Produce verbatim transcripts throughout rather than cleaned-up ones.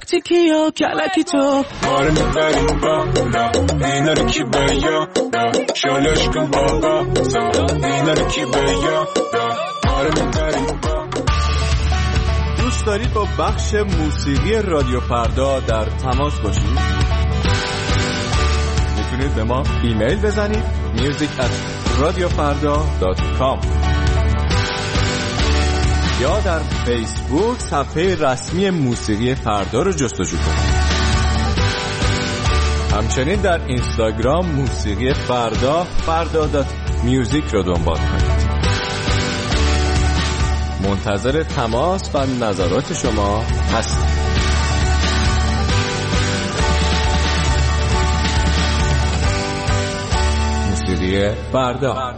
وقتی که یا کلکی تو مار میبریم با اینا رو کی بیا شالش کن بابا اینا رو کی بیا مار میبریم با. دوست دارید با بخش موسیقی رادیو فردا در تماس باشید؟ میتونید به ما ایمیل بزنید music at radiofarda dot com یا در فیسبوک صفحه رسمی موسیقی فردا رو جستجو کنید. همچنین در اینستاگرام موسیقی فردا فردا دات میوزیک رو دنبال کنید. منتظر تماس و نظرات شما هستم. موسیقی فردا.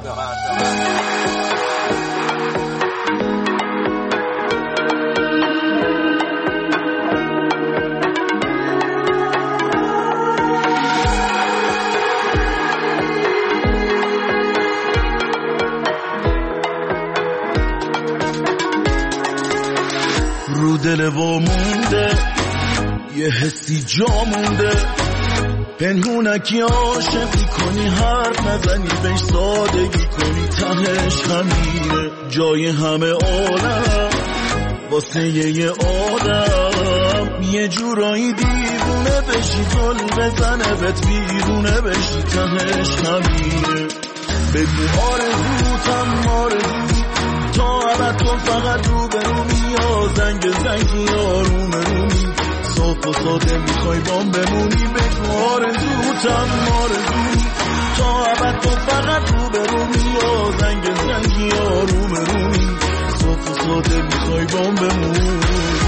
رو دل و مونده یه حسی جا مونده پنهونکی عاشقی کنی حرف نزنی بهش سادگی کنی تهش همینه جای همه عالم واسه یه آدم یه جورایی دیوونه بشی گل بزنه بهت بیرونه بشی تهش همینه بگو آرزوتم آرزو تا ابد کن فقط رو برومی یا زنگ زنگی یا روم رومی صاف و ساده میخوای بام بمونی بگو آرزوتم آرزوی تا ابد کن فقط رو برومی یا زنگ زنگی یا روم رومی صاف و ساده میخوای بام بمونی